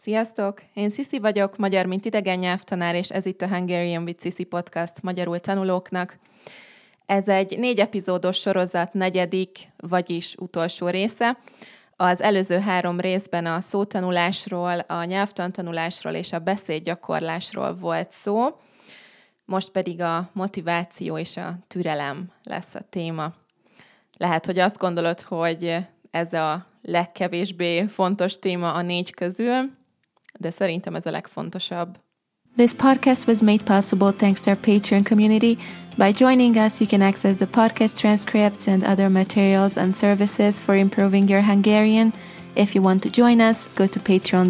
Sziasztok! Én Sziszi vagyok, magyar mint idegen nyelvtanár, és ez itt a Hungarian with Sziszi podcast magyarul tanulóknak. Ez egy 4 epizódos sorozat negyedik, vagyis utolsó része. Az előző 3 részben a szótanulásról, a nyelvtantanulásról és a beszédgyakorlásról volt szó, most pedig a motiváció és a türelem lesz a téma. Lehet, hogy azt gondolod, hogy ez a legkevésbé fontos téma a 4 közül, de szerintem ez a legfontosabb. This podcast was made possible thanks to our Patreon community. By joining us, you can access the podcast transcripts and other materials and services for improving your Hungarian. If you want to join us, go to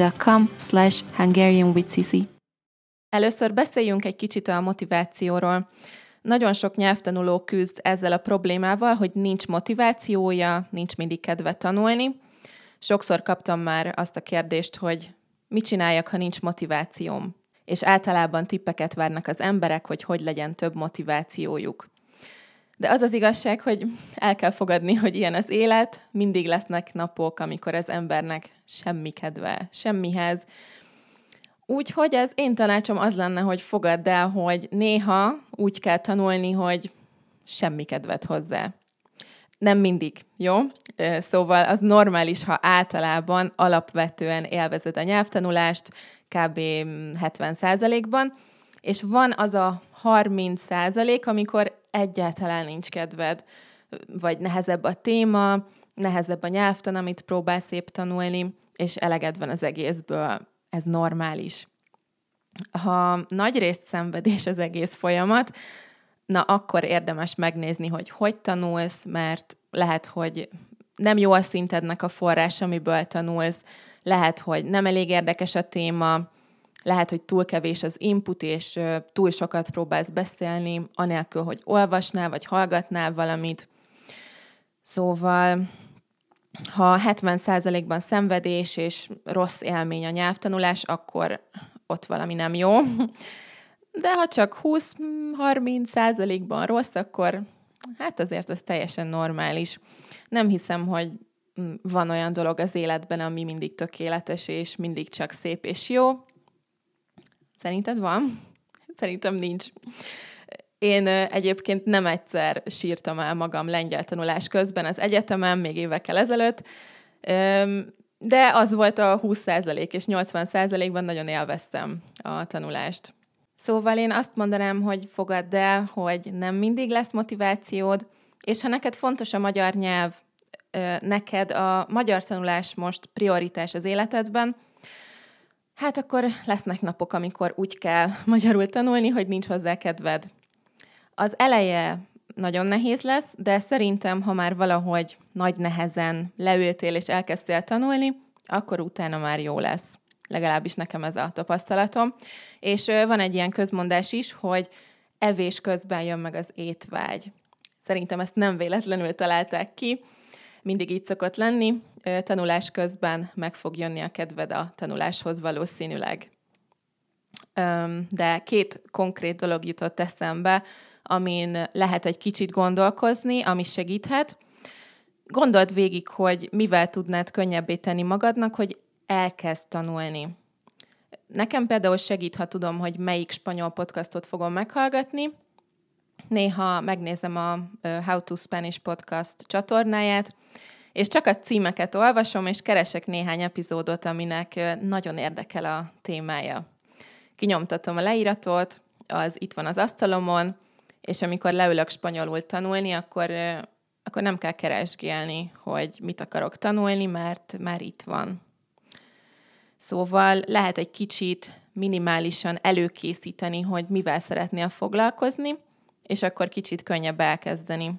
patreon.com/HungarianWithSisi. Először beszéljünk egy kicsit a motivációról. Nagyon sok nyelvtanuló küzd ezzel a problémával, hogy nincs motivációja, nincs mindig kedve tanulni. Sokszor kaptam már azt a kérdést, hogy mit csináljak, ha nincs motivációm? És általában tippeket várnak az emberek, hogy legyen több motivációjuk. De az az igazság, hogy el kell fogadni, hogy ilyen az élet, mindig lesznek napok, amikor az embernek semmi kedve, semmihez. Úgyhogy az én tanácsom az lenne, hogy fogadd el, hogy néha úgy kell tanulni, hogy semmi kedved hozzá. Nem mindig, jó? Szóval az normális, ha általában alapvetően élvezed a nyelvtanulást, kb. 70%-ban, és van az a 30%, amikor egyáltalán nincs kedved, vagy nehezebb a téma, nehezebb a nyelvtan, amit próbálsz szép tanulni, és eleged van az egészből. Ez normális. Ha nagy részt szenvedés az egész folyamat, na akkor érdemes megnézni, hogy tanulsz, mert lehet, hogy nem jó a szintednek a forrás, amiből tanulsz, lehet, hogy nem elég érdekes a téma, lehet, hogy túl kevés az input, és túl sokat próbálsz beszélni, anélkül, hogy olvasnál, vagy hallgatnál valamit. Szóval, ha 70%-ban szenvedés és rossz élmény a nyelvtanulás, akkor ott valami nem jó. De ha csak 20-30%-ban rossz, akkor hát azért ez teljesen normális. Nem hiszem, hogy van olyan dolog az életben, ami mindig tökéletes, és mindig csak szép és jó. Szerinted van? Szerintem nincs. Én egyébként nem egyszer sírtam el magam lengyel tanulás közben az egyetemen, még évekkel ezelőtt, de az volt a 20% és 80%-ban nagyon élveztem a tanulást. Szóval én azt mondanám, hogy fogadd el, hogy nem mindig lesz motivációd, és ha neked fontos a magyar nyelv, neked a magyar tanulás most prioritás az életedben, hát akkor lesznek napok, amikor úgy kell magyarul tanulni, hogy nincs hozzá kedved. Az eleje nagyon nehéz lesz, de szerintem, ha már valahogy nagy nehezen leültél és elkezdtél tanulni, akkor utána már jó lesz. Legalábbis nekem ez a tapasztalatom. És van egy ilyen közmondás is, hogy evés közben jön meg az étvágy. Szerintem ezt nem véletlenül találták ki, mindig így szokott lenni, tanulás közben meg fog jönni a kedved a tanuláshoz valószínűleg. De 2 konkrét dolog jutott eszembe, amin lehet egy kicsit gondolkozni, ami segíthet. Gondold végig, hogy mivel tudnád könnyebbé tenni magadnak, hogy elkezd tanulni. Nekem például segít, ha tudom, hogy melyik spanyol podcastot fogom meghallgatni. Néha megnézem a How to Spanish podcast csatornáját, és csak a címeket olvasom, és keresek néhány epizódot, aminek nagyon érdekel a témája. Kinyomtatom a leíratot, az itt van az asztalomon, és amikor leülök spanyolul tanulni, akkor nem kell keresgélni, hogy mit akarok tanulni, mert már itt van. Szóval lehet egy kicsit minimálisan előkészíteni, hogy mivel szeretnél foglalkozni, és akkor kicsit könnyebb elkezdeni.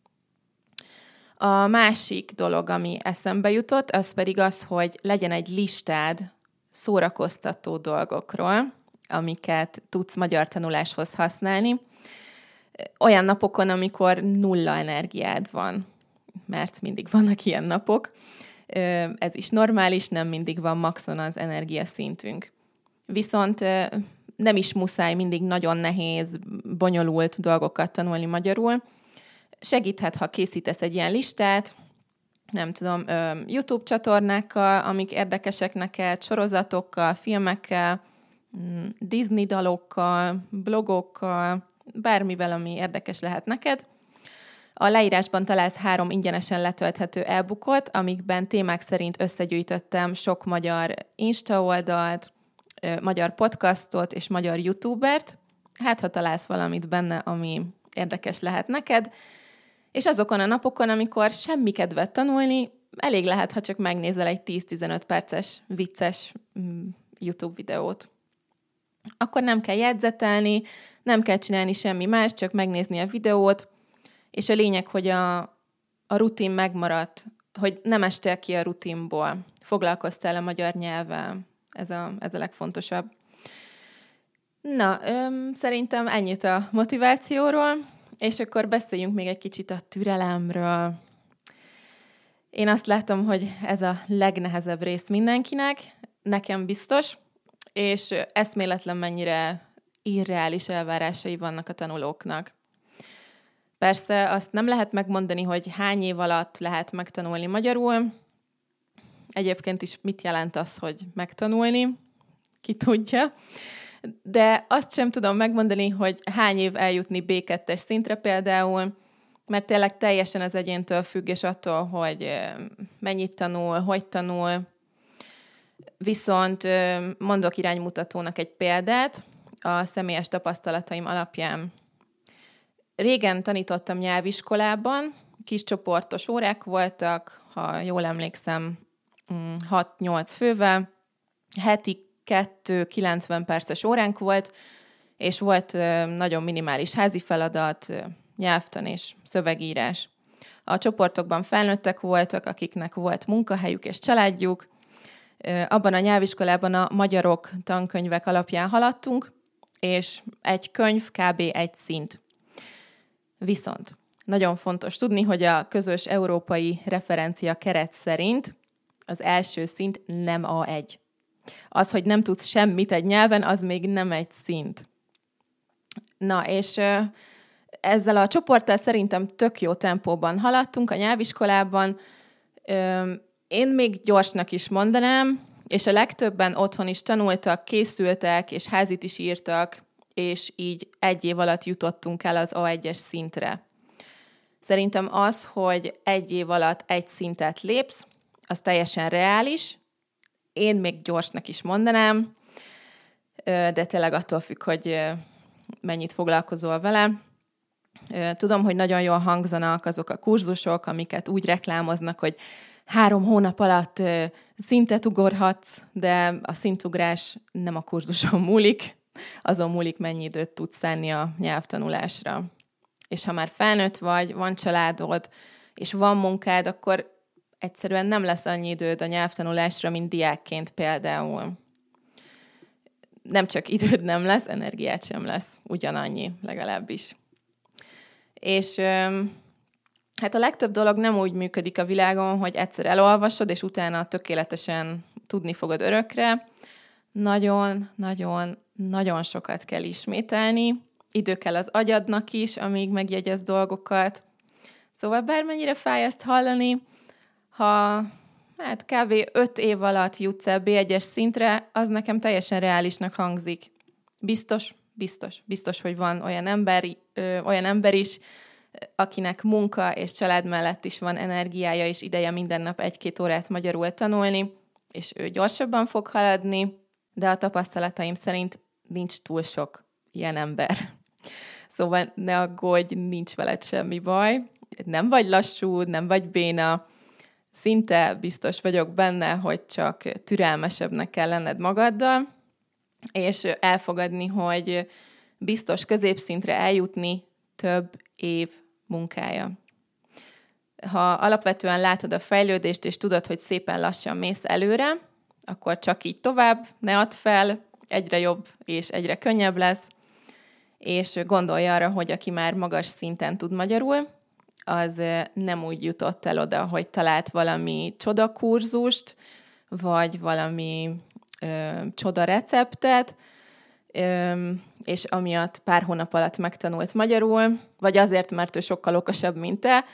A másik dolog, ami eszembe jutott, az pedig az, hogy legyen egy listád szórakoztató dolgokról, amiket tudsz magyar tanuláshoz használni, olyan napokon, amikor 0 energiád van, mert mindig vannak ilyen napok. Ez is normális, nem mindig van maxon az energiaszintünk. Viszont nem is muszáj mindig nagyon nehéz, bonyolult dolgokat tanulni magyarul. Segíthet, ha készítesz egy ilyen listát, nem tudom, YouTube csatornákkal, amik érdekesek neked, sorozatokkal, filmekkel, Disney dalokkal, blogokkal, bármivel, ami érdekes lehet neked. A leírásban találsz 3 ingyenesen letölthető e-bookot, amikben témák szerint összegyűjtöttem sok magyar Insta oldalt, magyar podcastot és magyar YouTubert. Hát, ha találsz valamit benne, ami érdekes lehet neked. És azokon a napokon, amikor semmi kedved tanulni, elég lehet, ha csak megnézel egy 10-15 perces, vicces YouTube videót. Akkor nem kell jegyzetelni, nem kell csinálni semmi más, csak megnézni a videót, és a lényeg, hogy a rutin megmaradt, hogy nem estél ki a rutinból, foglalkoztál a magyar nyelvvel. Ez a legfontosabb. Na, szerintem ennyit a motivációról, és akkor beszéljünk még egy kicsit a türelemről. Én azt látom, hogy ez a legnehezebb rész mindenkinek, nekem biztos, és eszméletlen mennyire irreális elvárásai vannak a tanulóknak. Persze azt nem lehet megmondani, hogy hány év alatt lehet megtanulni magyarul. Egyébként is mit jelent az, hogy megtanulni? Ki tudja. De azt sem tudom megmondani, hogy hány év eljutni B2-es szintre például, mert tényleg teljesen az egyéntől függ, és attól, hogy mennyit tanul, hogy tanul. Viszont mondok iránymutatónak egy példát a személyes tapasztalataim alapján. Régen tanítottam nyelviskolában, kis csoportos órák voltak, ha jól emlékszem, 6-8 fővel, heti 2 90 perces óránk volt, és volt nagyon minimális házi feladat, nyelvtan és szövegírás. A csoportokban felnőttek voltak, akiknek volt munkahelyük és családjuk. Abban a nyelviskolában a magyarok tankönyvek alapján haladtunk, és egy könyv kb. Egy szint. Viszont nagyon fontos tudni, hogy a közös európai referencia keret szerint az első szint nem A1. Az, hogy nem tudsz semmit egy nyelven, az még nem egy szint. Na, és ezzel a csoporttal szerintem tök jó tempóban haladtunk a nyelviskolában. Én még gyorsnak is mondanám, és a legtöbben otthon is tanultak, készültek, és házit is írtak, és így 1 év alatt jutottunk el az A1-es szintre. Szerintem az, hogy 1 év alatt egy szintet lépsz, az teljesen reális. Én még gyorsnak is mondanám, de tényleg attól függ, hogy mennyit foglalkozol vele. Tudom, hogy nagyon jól hangzanak azok a kurzusok, amiket úgy reklámoznak, hogy 3 hónap alatt szintet ugorhatsz, de a szintugrás nem a kurzuson múlik, azon múlik, mennyi időt tudsz szánni a nyelvtanulásra. És ha már felnőtt vagy, van családod, és van munkád, akkor egyszerűen nem lesz annyi időd a nyelvtanulásra, mint diákként például. Nem csak időd nem lesz, energiát sem lesz, ugyanannyi legalábbis. És hát a legtöbb dolog nem úgy működik a világon, hogy egyszer elolvasod, és utána tökéletesen tudni fogod örökre. Nagyon sokat kell ismételni. Idő kell az agyadnak is, amíg megjegyez dolgokat. Szóval bármennyire fáj ezt hallani, ha kb. 5 év alatt jutsz el B1-es szintre, az nekem teljesen reálisnak hangzik. Biztos, hogy van olyan ember is, akinek munka és család mellett is van energiája és ideje minden nap 1-2 órát magyarul tanulni, és ő gyorsabban fog haladni, de a tapasztalataim szerint nincs túl sok ilyen ember. Szóval ne aggódj, nincs veled semmi baj. Nem vagy lassú, nem vagy béna. Szinte biztos vagyok benne, hogy csak türelmesebbnek kell lenned magaddal, és elfogadni, hogy biztos középszintre eljutni több év munkája. Ha alapvetően látod a fejlődést, és tudod, hogy szépen lassan mész előre, akkor csak így tovább, ne add fel, egyre jobb és egyre könnyebb lesz, és gondolj arra, hogy aki már magas szinten tud magyarul, az nem úgy jutott el oda, hogy talált valami csodakurzust, vagy valami csoda receptet, és amiatt pár hónap alatt megtanult magyarul, vagy azért, mert ő sokkal okosabb, mint te.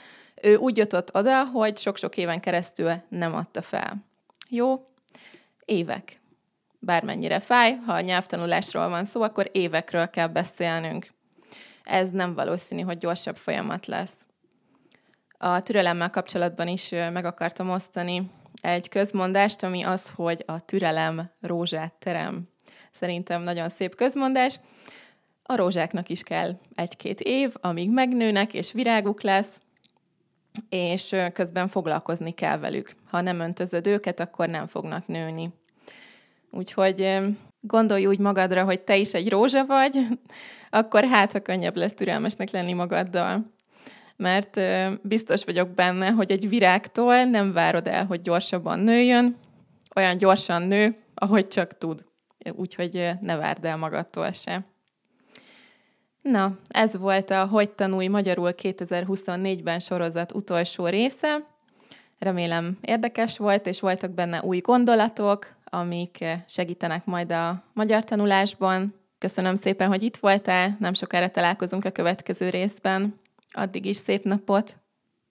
Ő úgy jutott oda, hogy sok-sok éven keresztül nem adta fel. Jó? Évek. Bármennyire fáj, ha a nyelvtanulásról van szó, akkor évekről kell beszélnünk. Ez nem valószínű, hogy gyorsabb folyamat lesz. A türelemmel kapcsolatban is meg akartam osztani egy közmondást, ami az, hogy a türelem rózsát terem. Szerintem nagyon szép közmondás. A rózsáknak is kell 1-2 év, amíg megnőnek, és viráguk lesz, és közben foglalkozni kell velük. Ha nem öntözöd őket, akkor nem fognak nőni. Úgyhogy gondolj úgy magadra, hogy te is egy rózsa vagy, akkor ha könnyebb lesz türelmesnek lenni magaddal. Mert biztos vagyok benne, hogy egy virágtól nem várod el, hogy gyorsabban nőjön, olyan gyorsan nő, ahogy csak tud. Úgyhogy ne várd el magadtól se. Na, ez volt a Hogy tanulj magyarul 2024-ben sorozat utolsó része. Remélem érdekes volt, és voltak benne új gondolatok, amik segítenek majd a magyar tanulásban. Köszönöm szépen, hogy itt voltál, nem sokára találkozunk a következő részben. Addig is szép napot!